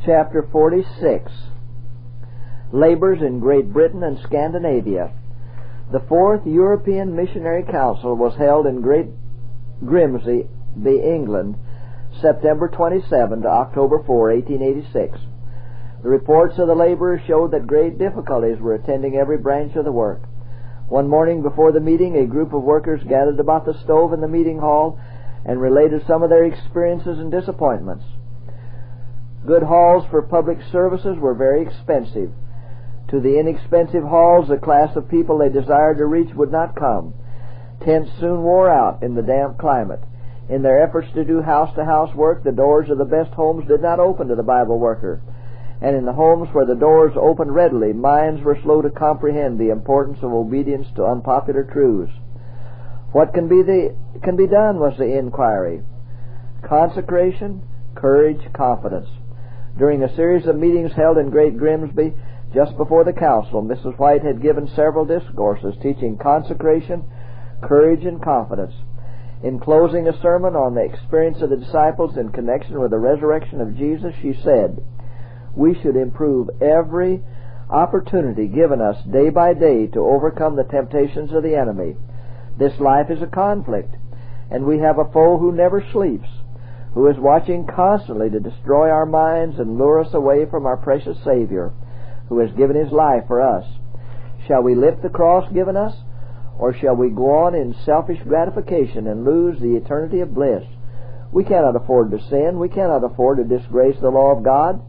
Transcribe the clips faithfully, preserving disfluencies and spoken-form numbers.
chapter forty-six. Labors in Great Britain and Scandinavia. The Fourth European Missionary Council was held in Great Grimsby, England, September twenty-seventh to October fourth, eighteen eighty-six. The reports of the laborers showed that great difficulties were attending every branch of the work. One morning before the meeting, a group of workers gathered about the stove in the meeting hall and related some of their experiences and disappointments. Good halls for public services were very expensive. To the inexpensive halls, the class of people they desired to reach would not come. Tents soon wore out in the damp climate. In their efforts to do house-to-house work, the doors of the best homes did not open to the Bible worker. And in the homes where the doors opened readily, minds were slow to comprehend the importance of obedience to unpopular truths. What can be the can be done was the inquiry. Consecration, courage, confidence. During a series of meetings held in Great Grimsby, just before the council, Missus White had given several discourses teaching consecration, courage, and confidence. In closing a sermon on the experience of the disciples in connection with the resurrection of Jesus, she said, "We should improve every opportunity given us day by day to overcome the temptations of the enemy. This life is a conflict, and we have a foe who never sleeps, who is watching constantly to destroy our minds and lure us away from our precious Savior, who has given His life for us. Shall we lift the cross given us, or shall we go on in selfish gratification and lose the eternity of bliss? We cannot afford to sin. We cannot afford to disgrace the law of God."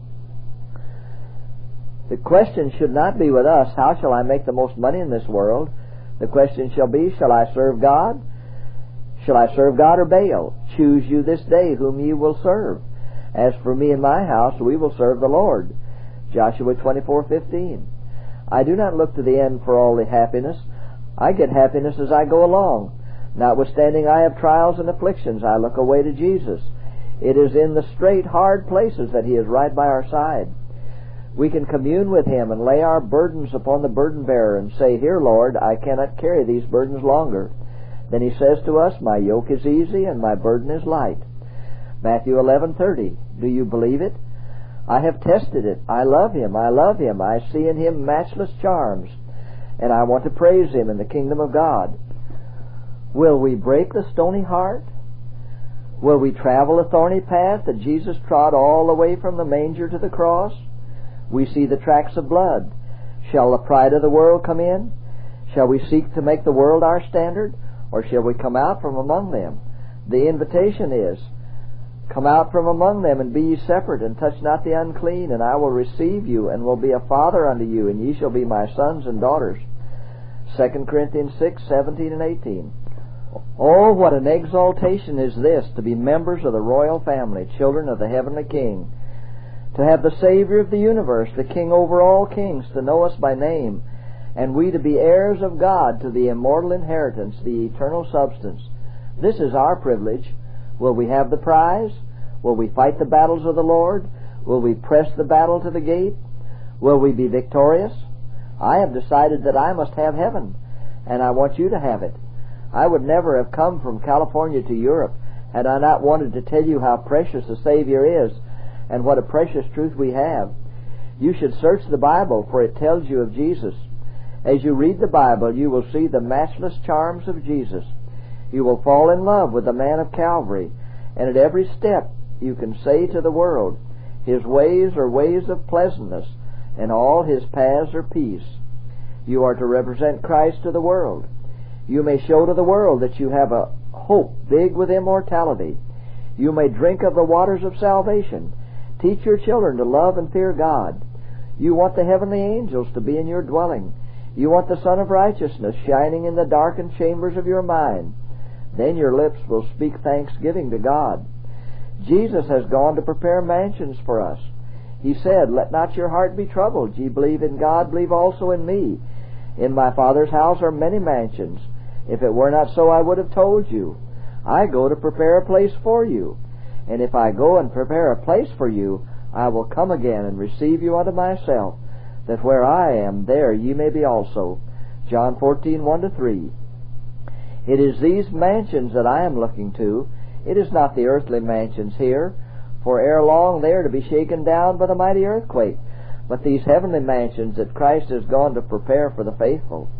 The question should not be with us, how shall I make the most money in this world? The question shall be, shall I serve God? Shall I serve God or Baal? Choose you this day whom you will serve. As for me and my house, we will serve the Lord. Joshua twenty-four fifteen. I do not look to the end for all the happiness. I get happiness as I go along. Notwithstanding I have trials and afflictions, I look away to Jesus. It is in the straight, hard places that He is right by our side. We can commune with Him and lay our burdens upon the burden bearer and say, "Here, Lord, I cannot carry these burdens longer." Then He says to us, "My yoke is easy and my burden is light." Matthew eleven thirty. Do you believe it? I have tested it. I love Him. I love Him. I see in Him matchless charms, and I want to praise Him in the kingdom of God. Will we break the stony heart? Will we travel the thorny path that Jesus trod all the way from the manger to the cross? We see the tracks of blood. Shall the pride of the world come in? Shall we seek to make the world our standard, or shall we come out from among them? The invitation is, "Come out from among them, and be ye separate, and touch not the unclean, and I will receive you, and will be a father unto you, and ye shall be my sons and daughters." Second Corinthians six seventeen and eighteen. Oh, what an exaltation is this, to be members of the royal family, children of the heavenly King. To have the Savior of the universe, the King over all kings, to know us by name, and we to be heirs of God to the immortal inheritance, the eternal substance. This is our privilege. Will we have the prize? Will we fight the battles of the Lord? Will we press the battle to the gate? Will we be victorious? I have decided that I must have heaven, and I want you to have it. I would never have come from California to Europe had I not wanted to tell you how precious the Savior is and what a precious truth we have. You should search the Bible, for it tells you of Jesus. As you read the Bible, you will see the matchless charms of Jesus. You will fall in love with the man of Calvary, and at every step you can say to the world, "His ways are ways of pleasantness, and all His paths are peace." You are to represent Christ to the world. You may show to the world that you have a hope big with immortality. You may drink of the waters of salvation. Teach your children to love and fear God. You want the heavenly angels to be in your dwelling. You want the Sun of Righteousness shining in the darkened chambers of your mind. Then your lips will speak thanksgiving to God. Jesus has gone to prepare mansions for us. He said, "Let not your heart be troubled. Ye believe in God, believe also in me. In my Father's house are many mansions. If it were not so, I would have told you. I go to prepare a place for you. And if I go and prepare a place for you, I will come again and receive you unto myself, that where I am, there ye may be also." John fourteen one to three. It is these mansions that I am looking to. It is not the earthly mansions here, for ere long they are to be shaken down by the mighty earthquake. But these heavenly mansions that Christ has gone to prepare for the faithful.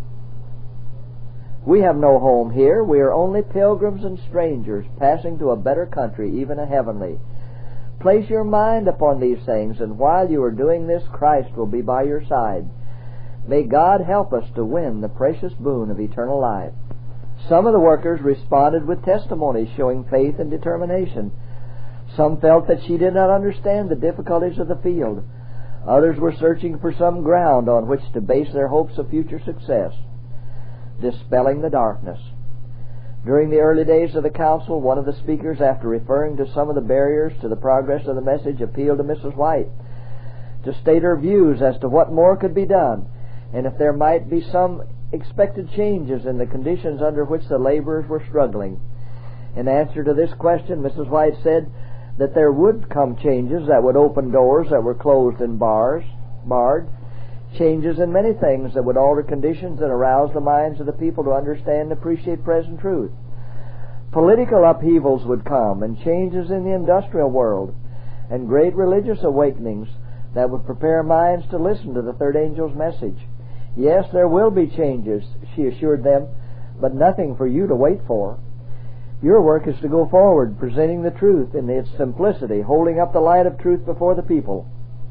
We have no home here. We are only pilgrims and strangers passing to a better country, even a heavenly. Place your mind upon these things, and while you are doing this, Christ will be by your side. May God help us to win the precious boon of eternal life. Some of the workers responded with testimonies showing faith and determination. Some felt that she did not understand the difficulties of the field. Others were searching for some ground on which to base their hopes of future success. Dispelling the darkness. During the early days of the council, one of the speakers, after referring to some of the barriers to the progress of the message, appealed to Missus White to state her views as to what more could be done, and if there might be some expected changes in the conditions under which the laborers were struggling. In answer to this question, Missus White said that there would come changes that would open doors that were closed and bars, barred, changes in many things that would alter conditions and arouse the minds of the people to understand and appreciate present truth. Political upheavals would come, and changes in the industrial world, and great religious awakenings that would prepare minds to listen to the third angel's message. Yes, there will be changes, she assured them, but nothing for you to wait for. Your work is to go forward, presenting the truth in its simplicity, holding up the light of truth before the people.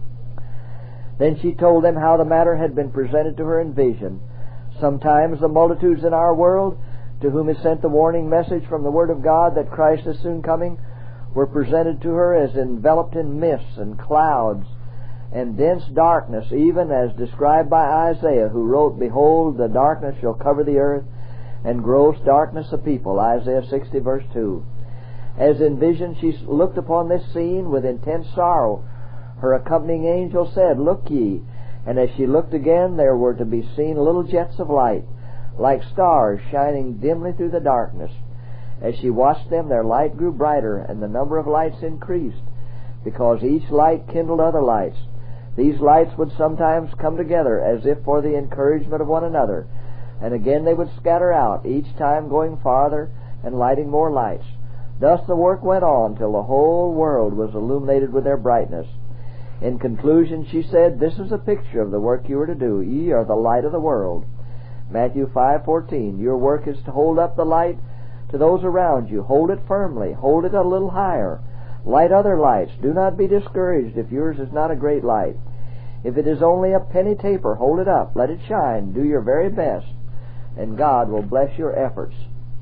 Then she told them how the matter had been presented to her in vision. Sometimes the multitudes in our world, to whom is sent the warning message from the Word of God that Christ is soon coming, were presented to her as enveloped in mists and clouds and dense darkness, even as described by Isaiah, who wrote, "Behold, the darkness shall cover the earth, and gross darkness the people," Isaiah sixty, verse two. As in vision she looked upon this scene with intense sorrow, her accompanying angel said, "Look ye." And as she looked again, there were to be seen little jets of light, like stars shining dimly through the darkness. As she watched them, their light grew brighter, and the number of lights increased, because each light kindled other lights. These lights would sometimes come together as if for the encouragement of one another, and again they would scatter out, each time going farther and lighting more lights. Thus the work went on till the whole world was illuminated with their brightness. In conclusion, she said, "This is a picture of the work you are to do. Ye are the light of the world." Matthew five fourteen. Your work is to hold up the light to those around you. Hold it firmly. Hold it a little higher. Light other lights. Do not be discouraged if yours is not a great light. If it is only a penny taper, hold it up. Let it shine. Do your very best, and God will bless your efforts.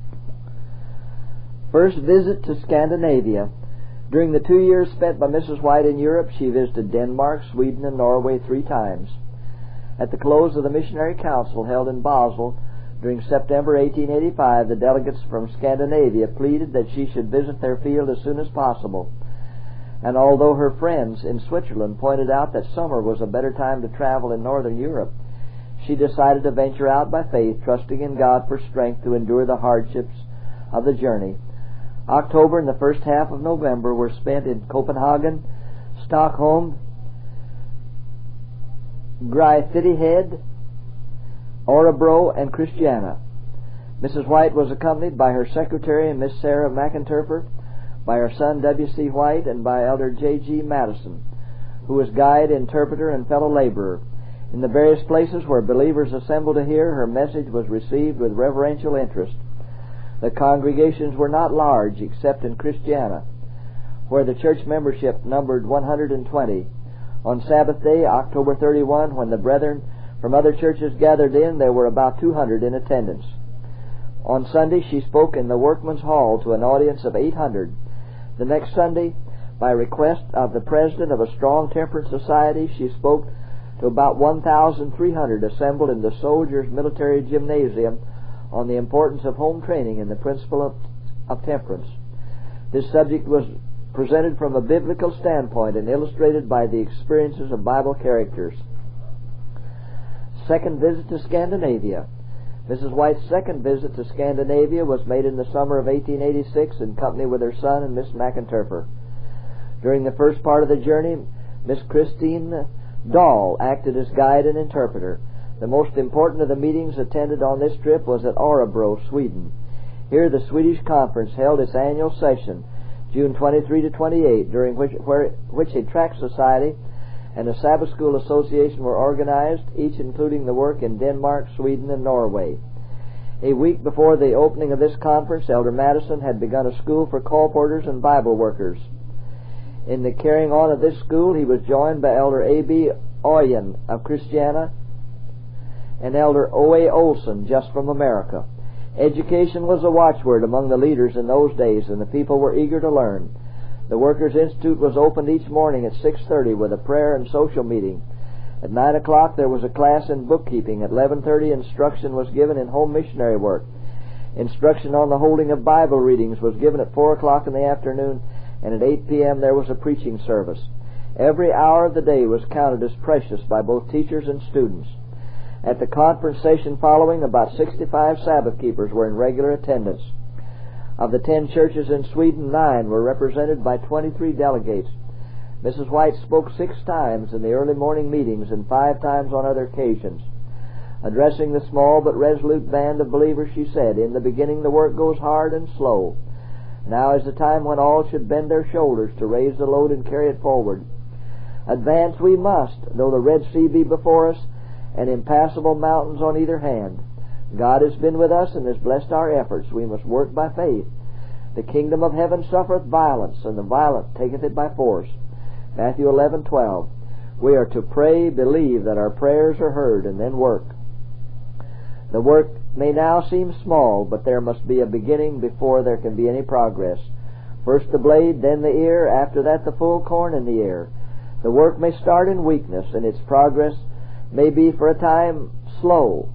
First visit to Scandinavia. During the two years spent by Missus White in Europe, she visited Denmark, Sweden, and Norway three times. At the close of the Missionary Council held in Basel during September eighteen eighty-five, the delegates from Scandinavia pleaded that she should visit their field as soon as possible. And although her friends in Switzerland pointed out that summer was a better time to travel in northern Europe, she decided to venture out by faith, trusting in God for strength to endure the hardships of the journey. October and the first half of November were spent in Copenhagen, Stockholm, Grythyttehed, Orebro, and Christiania. Missus White was accompanied by her secretary, Miss Sarah McInterpreter, by her son W C White, and by Elder J G Madison, who was guide, interpreter, and fellow laborer. In the various places where believers assembled to hear, her message was received with reverential interest. The congregations were not large, except in Christiania, where the church membership numbered one hundred twenty. On Sabbath day, October thirty-first, when the brethren from other churches gathered in, there were about two hundred in attendance. On Sunday, she spoke in the Workman's Hall to an audience of eight hundred. The next Sunday, by request of the president of a strong temperance society, she spoke to about one thousand three hundred assembled in the Soldiers' Military Gymnasium on the importance of home training and the principle of, of temperance. This subject was presented from a biblical standpoint and illustrated by the experiences of Bible characters. Second visit to Scandinavia. Missus White's second visit to Scandinavia was made in the summer of eighteen eighty-six in company with her son and Miss McInterpreter. During the first part of the journey, Miss Christine Dahl acted as guide and interpreter. The most important of the meetings attended on this trip was at Orebro, Sweden. Here the Swedish Conference held its annual session, June twenty-third to twenty-eighth, during which, where, which a tract society and a Sabbath School Association were organized, each including the work in Denmark, Sweden, and Norway. A week before the opening of this conference, Elder Madison had begun a school for colporteurs and Bible workers. In the carrying on of this school, he was joined by Elder A B Oyen of Christiana and Elder O A Olson, just from America. Education was a watchword among the leaders in those days, and the people were eager to learn. The Workers' Institute was opened each morning at six thirty with a prayer and social meeting. At nine o'clock there was a class in bookkeeping. At eleven thirty instruction was given in home missionary work. Instruction on the holding of Bible readings was given at four o'clock in the afternoon, and at eight p.m. there was a preaching service. Every hour of the day was counted as precious by both teachers and students. At the conference session following, about sixty-five Sabbath keepers were in regular attendance. Of the ten churches in Sweden, nine were represented by twenty-three delegates. Missus White spoke six times in the early morning meetings and five times on other occasions. Addressing the small but resolute band of believers, she said, "In the beginning the work goes hard and slow. Now is the time when all should bend their shoulders to raise the load and carry it forward. Advance we must, though the Red Sea be before us and impassable mountains on either hand. God has been with us and has blessed our efforts. We must work by faith. The kingdom of heaven suffereth violence, and the violent taketh it by force." Matthew eleven twelve. We are to pray, believe that our prayers are heard, and then work. The work may now seem small, but there must be a beginning before there can be any progress. First the blade, then the ear, after that the full corn in the ear. The work may start in weakness, and its progress may be for a time slow.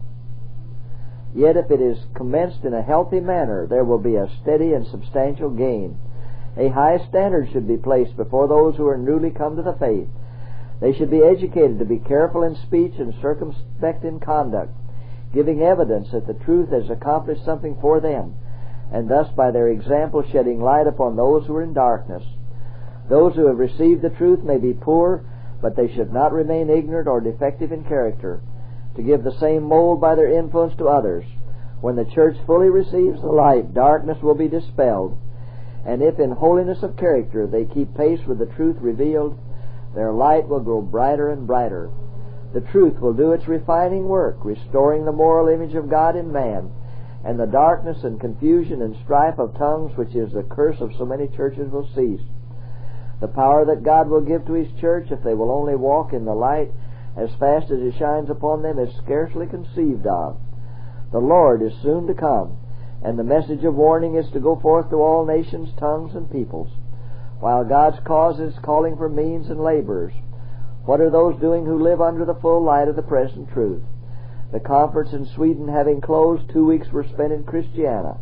Yet if it is commenced in a healthy manner, there will be a steady and substantial gain. A high standard should be placed before those who are newly come to the faith. They should be educated to be careful in speech and circumspect in conduct, giving evidence that the truth has accomplished something for them, and thus by their example shedding light upon those who are in darkness. Those who have received the truth may be poor, but they should not remain ignorant or defective in character, to give the same mold by their influence to others. When the church fully receives the light, darkness will be dispelled, and if in holiness of character they keep pace with the truth revealed, their light will grow brighter and brighter. The truth will do its refining work, restoring the moral image of God in man, and the darkness and confusion and strife of tongues, which is the curse of so many churches, will cease. The power that God will give to His church, if they will only walk in the light as fast as it shines upon them, is scarcely conceived of. The Lord is soon to come, and the message of warning is to go forth to all nations, tongues, and peoples. While God's cause is calling for means and laborers, what are those doing who live under the full light of the present truth? The conference in Sweden having closed, two weeks were spent in Christiana,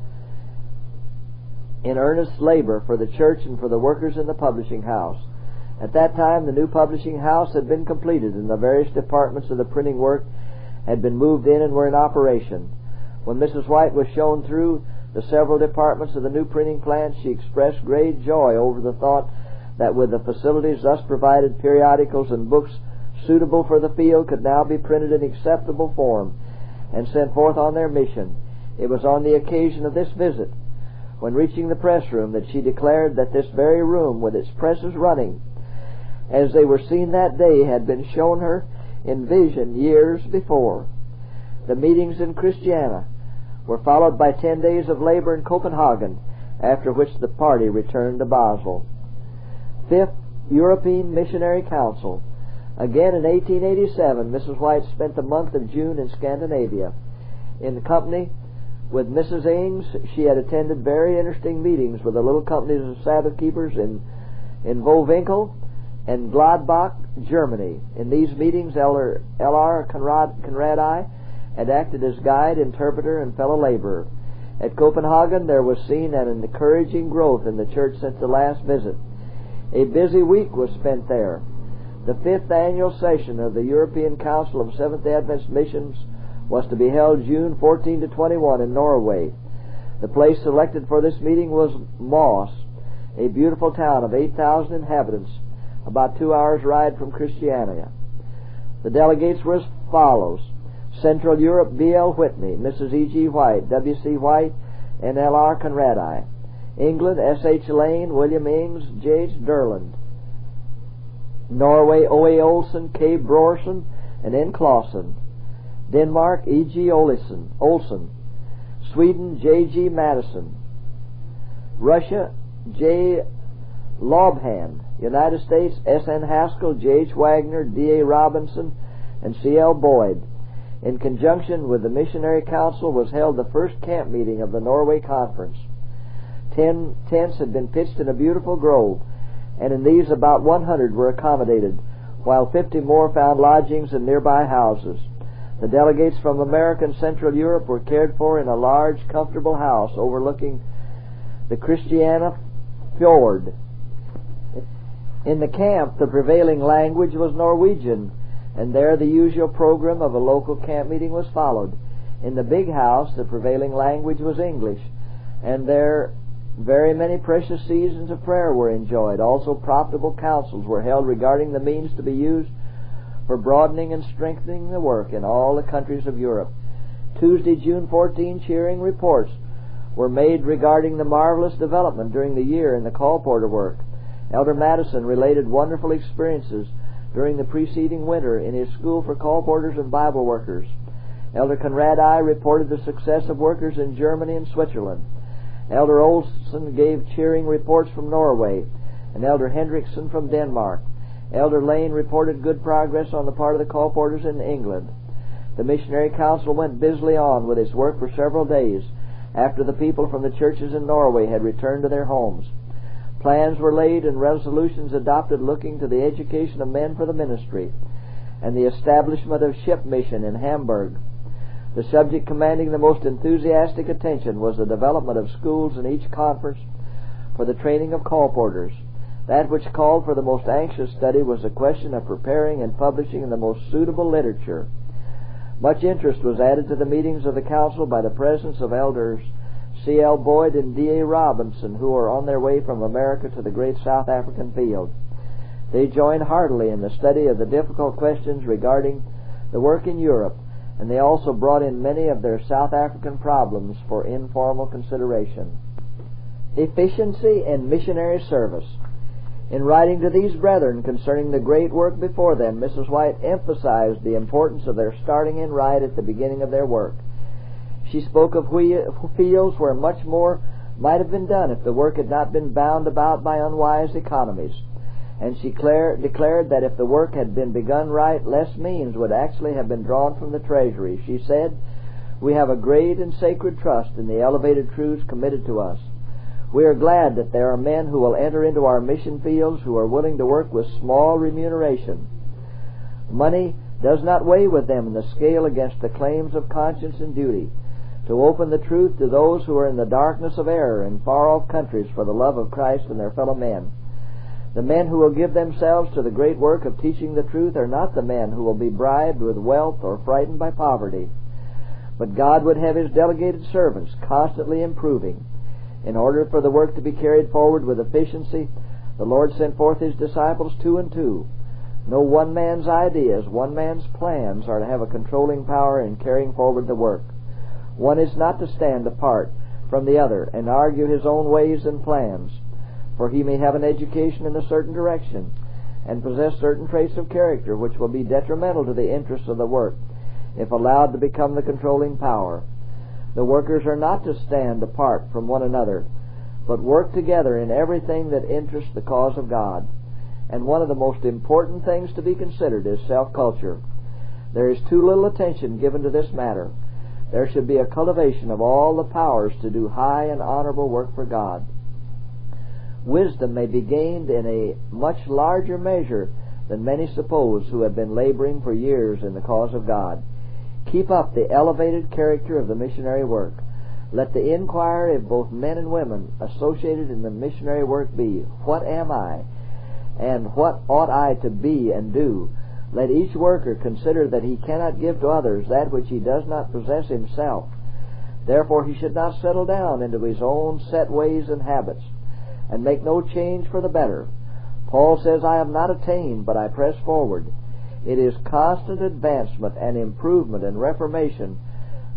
in earnest labor for the church and for the workers in the publishing house. At that time the new publishing house had been completed, and the various departments of the printing work had been moved in and were in operation. When Missus White was shown through the several departments of the new printing plant, she expressed great joy over the thought that with the facilities thus provided, periodicals and books suitable for the field could now be printed in acceptable form and sent forth on their mission. It was on the occasion of this visit, when reaching the press room, that she declared that this very room, with its presses running, as they were seen that day, had been shown her in vision years before. The meetings in Christiana were followed by ten days of labor in Copenhagen, after which the party returned to Basel. Fifth European Missionary Council. Again in eighteen eighty-seven, Missus White spent the month of June in Scandinavia. In company with Missus Ings, she had attended very interesting meetings with the little companies of Sabbath keepers in, in Vohwinkel and Gladbach, Germany. In these meetings, Elder L R Conrad, Conradi had acted as guide, interpreter, and fellow laborer. At Copenhagen, there was seen an encouraging growth in the church since the last visit. A busy week was spent there. The fifth annual session of the European Council of Seventh-day Adventist Missions was to be held June fourteenth to twenty-first in Norway. The place selected for this meeting was Moss, a beautiful town of eight thousand inhabitants, about two hours' ride from Christiania. The delegates were as follows: Central Europe, B L Whitney, Missus E G White, W C White, and L R Conradi. England, S H Lane, William Ings, J H Derland. Norway, O A Olsen, K Brorson, and N Clausen. Denmark, E G Olsen. Olsen. Sweden, J G Madison. Russia, J. Lobhan. United States, S N Haskell, J H Wagner, D A Robinson, and C L Boyd. In conjunction with the Missionary Council was held the first camp meeting of the Norway Conference. Ten tents had been pitched in a beautiful grove, and in these about one hundred were accommodated, while fifty more found lodgings in nearby houses. The delegates from America and Central Europe were cared for in a large, comfortable house overlooking the Christiania Fjord. In the camp, the prevailing language was Norwegian, and there the usual program of a local camp meeting was followed. In the big house, the prevailing language was English, and there very many precious seasons of prayer were enjoyed. Also, profitable councils were held regarding the means to be used for broadening and strengthening the work in all the countries of Europe. Tuesday, June fourteenth, cheering reports were made regarding the marvelous development during the year in the colporteur work. Elder Madison related wonderful experiences during the preceding winter in his school for colporteurs and Bible workers. Elder Conrad I reported the success of workers in Germany and Switzerland. Elder Olsen gave cheering reports from Norway, and Elder Hendrickson from Denmark. Elder Lane reported good progress on the part of the colporteurs in England. The Missionary Council went busily on with its work for several days after the people from the churches in Norway had returned to their homes. Plans were laid and resolutions adopted looking to the education of men for the ministry and the establishment of ship mission in Hamburg. The subject commanding the most enthusiastic attention was the development of schools in each conference for the training of colporteurs. That which called for the most anxious study was the question of preparing and publishing the most suitable literature. Much interest was added to the meetings of the council by the presence of elders C L Boyd and D A Robinson, who were on their way from America to the great South African field. They joined heartily in the study of the difficult questions regarding the work in Europe, and they also brought in many of their South African problems for informal consideration. Efficiency in missionary service. In writing to these brethren concerning the great work before them, Missus White emphasized the importance of their starting in right at the beginning of their work. She spoke of fields where much more might have been done if the work had not been bound about by unwise economies. And she declare, declared that if the work had been begun right, less means would actually have been drawn from the treasury. She said, "We have a great and sacred trust in the elevated truths committed to us. We are glad that there are men who will enter into our mission fields who are willing to work with small remuneration. Money does not weigh with them in the scale against the claims of conscience and duty, to open the truth to those who are in the darkness of error in far-off countries for the love of Christ and their fellow men. The men who will give themselves to the great work of teaching the truth are not the men who will be bribed with wealth or frightened by poverty. But God would have His delegated servants constantly improving. In order for the work to be carried forward with efficiency, the Lord sent forth His disciples two and two. No one man's ideas, one man's plans are to have a controlling power in carrying forward the work. One is not to stand apart from the other and argue his own ways and plans, for he may have an education in a certain direction and possess certain traits of character which will be detrimental to the interests of the work if allowed to become the controlling power. The workers are not to stand apart from one another, but work together in everything that interests the cause of God. And one of the most important things to be considered is self-culture. There is too little attention given to this matter. There should be a cultivation of all the powers to do high and honorable work for God. Wisdom may be gained in a much larger measure than many suppose who have been laboring for years in the cause of God. Keep up the elevated character of the missionary work. Let the inquiry of both men and women associated in the missionary work be, "What am I?" and "What ought I to be and do?" Let each worker consider that he cannot give to others that which he does not possess himself. Therefore he should not settle down into his own set ways and habits, and make no change for the better. Paul says, "I have not attained, but I press forward." It is constant advancement and improvement and reformation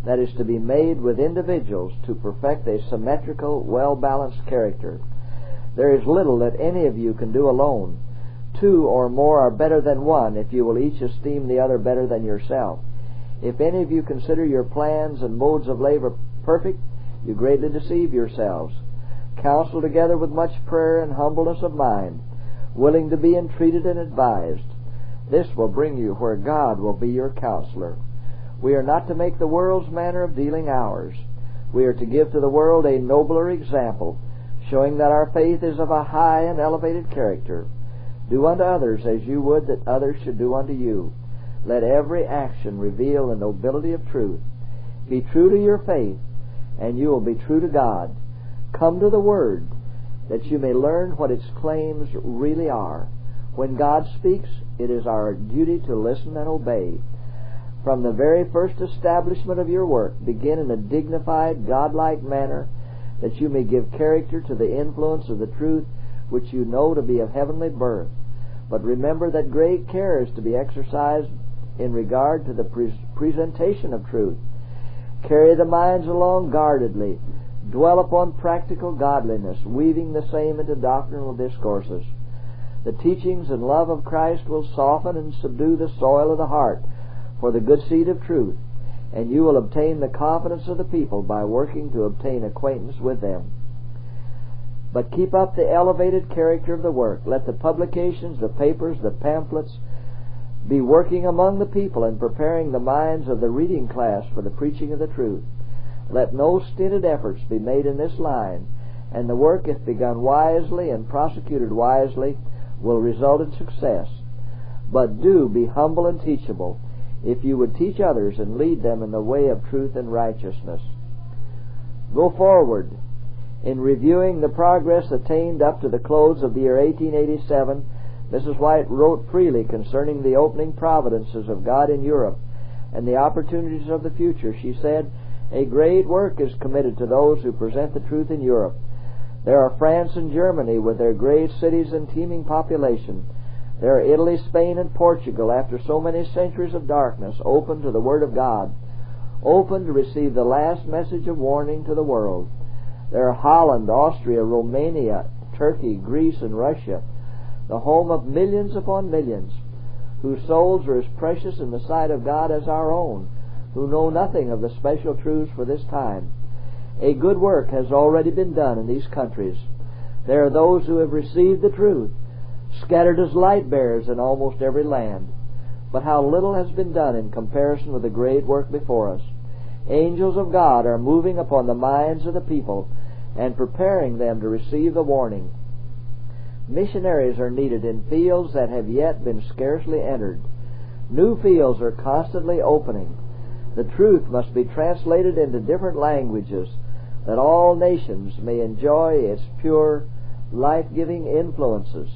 that is to be made with individuals to perfect a symmetrical, well-balanced character. There is little that any of you can do alone. Two or more are better than one if you will each esteem the other better than yourself. If any of you consider your plans and modes of labor perfect, you greatly deceive yourselves. Counsel together with much prayer and humbleness of mind, willing to be entreated and advised. This will bring you where God will be your counselor. We are not to make the world's manner of dealing ours. We are to give to the world a nobler example, showing that our faith is of a high and elevated character. Do unto others as you would that others should do unto you. Let every action reveal the nobility of truth. Be true to your faith, and you will be true to God. Come to the Word, that you may learn what its claims really are. When God speaks, it is our duty to listen and obey. From the very first establishment of your work, begin in a dignified, godlike manner, that you may give character to the influence of the truth which you know to be of heavenly birth. But remember that great care is to be exercised in regard to the pre- presentation of truth. Carry the minds along guardedly. Dwell upon practical godliness, weaving the same into doctrinal discourses. The teachings and love of Christ will soften and subdue the soil of the heart for the good seed of truth, and you will obtain the confidence of the people by working to obtain acquaintance with them. But keep up the elevated character of the work. Let the publications, the papers, the pamphlets be working among the people and preparing the minds of the reading class for the preaching of the truth. Let no stinted efforts be made in this line, and the work, if begun wisely and prosecuted wisely, will result in success. But do be humble and teachable, if you would teach others and lead them in the way of truth and righteousness. Go forward. In reviewing the progress attained up to the close of the year eighteen eighty-seven, Missus White wrote freely concerning the opening providences of God in Europe and the opportunities of the future. She said, "A great work is committed to those who present the truth in Europe. There are France and Germany with their great cities and teeming population. There are Italy, Spain, and Portugal, after so many centuries of darkness, open to the Word of God, open to receive the last message of warning to the world. There are Holland, Austria, Romania, Turkey, Greece, and Russia, the home of millions upon millions, whose souls are as precious in the sight of God as our own, who know nothing of the special truths for this time. A good work has already been done in these countries. There are those who have received the truth, scattered as light bearers in almost every land. But how little has been done in comparison with the great work before us. Angels of God are moving upon the minds of the people and preparing them to receive the warning. Missionaries are needed in fields that have yet been scarcely entered. New fields are constantly opening. The truth must be translated into different languages, that all nations may enjoy its pure, life-giving influences.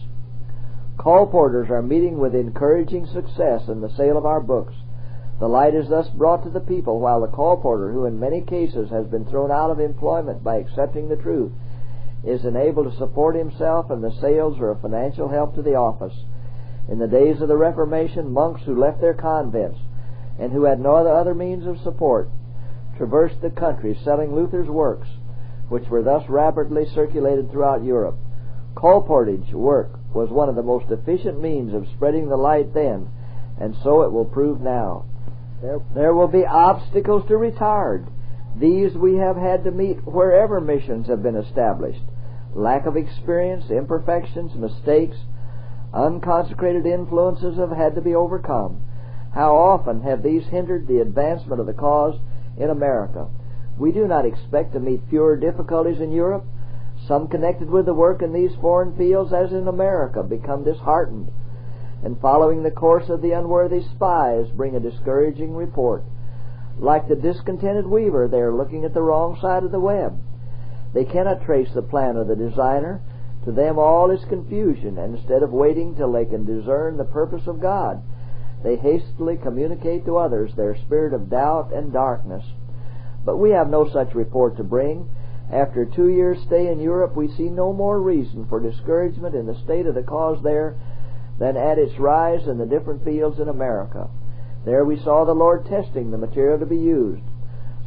Colporteurs are meeting with encouraging success in the sale of our books. The light is thus brought to the people, while the colporteur, who in many cases has been thrown out of employment by accepting the truth, is enabled to support himself, and the sales are a financial help to the office. In the days of the Reformation, monks who left their convents and who had no other means of support traversed the country selling Luther's works, which were thus rapidly circulated throughout Europe. Colportage work was one of the most efficient means of spreading the light then, and so it will prove now. There, there will be obstacles to retard. These we have had to meet wherever missions have been established. Lack of experience, imperfections, mistakes, unconsecrated influences have had to be overcome. How often have these hindered the advancement of the cause in America? We do not expect to meet fewer difficulties in Europe. Some connected with the work in these foreign fields, as in America, become disheartened, and following the course of the unworthy spies bring a discouraging report. Like the discontented weaver, they are looking at the wrong side of the web. They cannot trace the plan of the designer. To them all is confusion, and instead of waiting till they can discern the purpose of God, they hastily communicate to others their spirit of doubt and darkness. But we have no such report to bring. After a two years' stay in Europe, we see no more reason for discouragement in the state of the cause there than at its rise in the different fields in America. There we saw the Lord testing the material to be used.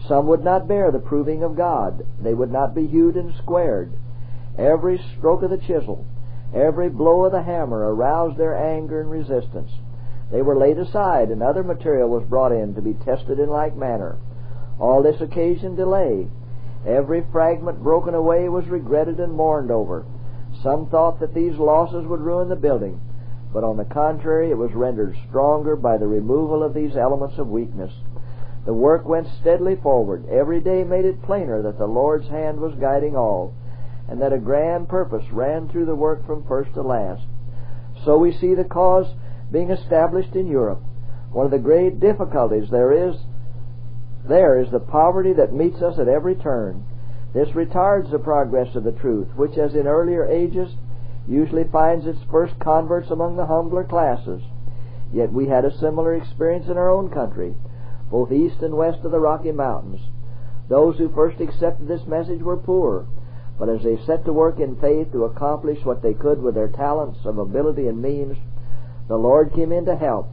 Some would not bear the proving of God. They would not be hewed and squared. Every stroke of the chisel, every blow of the hammer aroused their anger and resistance. They were laid aside, and other material was brought in to be tested in like manner. All this occasioned delay. Every fragment broken away was regretted and mourned over. Some thought that these losses would ruin the building, but on the contrary, it was rendered stronger by the removal of these elements of weakness. The work went steadily forward. Every day made it plainer that the Lord's hand was guiding all, and that a grand purpose ran through the work from first to last. So we see the cause being established in Europe. One of the great difficulties there is there is the poverty that meets us at every turn. This retards the progress of the truth, which, as in earlier ages, usually finds its first converts among the humbler classes. Yet we had a similar experience in our own country, both east and west of the Rocky Mountains. Those who first accepted this message were poor, but as they set to work in faith to accomplish what they could with their talents of ability and means, the Lord came in to help.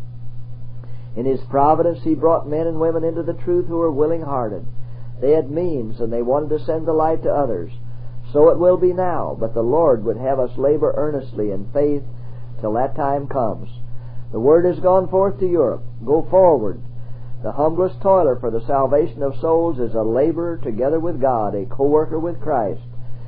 In His providence, He brought men and women into the truth who were willing-hearted. They had means, and they wanted to send the light to others. So it will be now, but the Lord would have us labor earnestly in faith till that time comes. The word has gone forth to Europe. Go forward. The humblest toiler for the salvation of souls is a laborer together with God, a co-worker with Christ.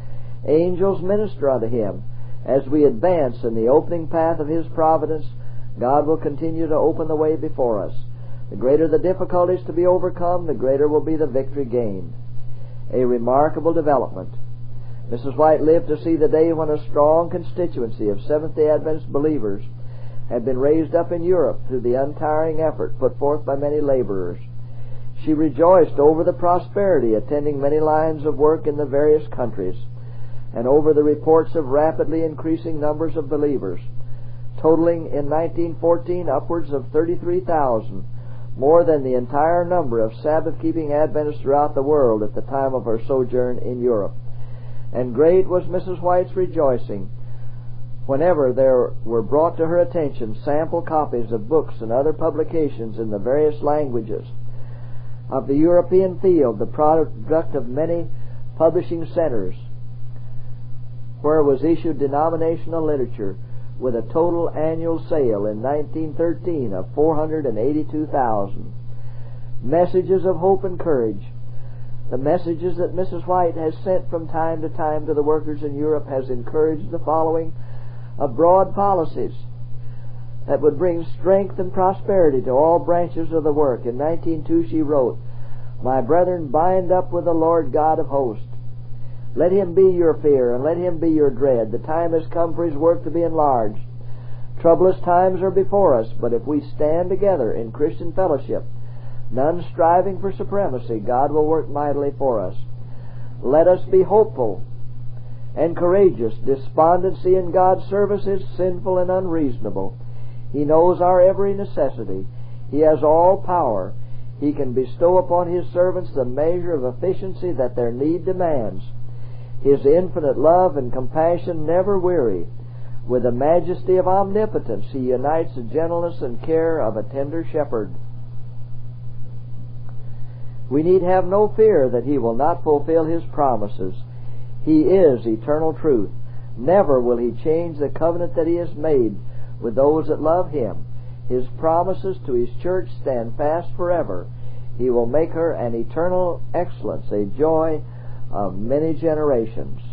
Angels minister unto Him. As we advance in the opening path of His providence, God will continue to open the way before us. The greater the difficulties to be overcome, the greater will be the victory gained. A remarkable development. Missus White lived to see the day when a strong constituency of Seventh-day Adventist believers had been raised up in Europe through the untiring effort put forth by many laborers. She rejoiced over the prosperity attending many lines of work in the various countries, and over the reports of rapidly increasing numbers of believers, totaling in nineteen fourteen upwards of thirty-three thousand, more than the entire number of Sabbath-keeping Adventists throughout the world at the time of her sojourn in Europe. And great was Missus White's rejoicing whenever there were brought to her attention sample copies of books and other publications in the various languages of the European field, the product of many publishing centers, where was issued denominational literature, with a total annual sale in nineteen thirteen of four hundred eighty-two thousand. Messages of hope and courage. The messages that Missus White has sent from time to time to the workers in Europe has encouraged the following of broad policies that would bring strength and prosperity to all branches of the work. In nineteen oh two she wrote, "My brethren, bind up with the Lord God of hosts. Let Him be your fear, and let Him be your dread. The time has come for His work to be enlarged. Troublous times are before us, but if we stand together in Christian fellowship, none striving for supremacy, God will work mightily for us. Let us be hopeful and courageous. Despondency in God's service is sinful and unreasonable. He knows our every necessity. He has all power. He can bestow upon His servants the measure of efficiency that their need demands. His infinite love and compassion never weary. With the majesty of omnipotence, He unites the gentleness and care of a tender shepherd. We need have no fear that He will not fulfill His promises. He is eternal truth. Never will He change the covenant that He has made with those that love Him. His promises to His church stand fast forever. He will make her an eternal excellence, a joy of many generations."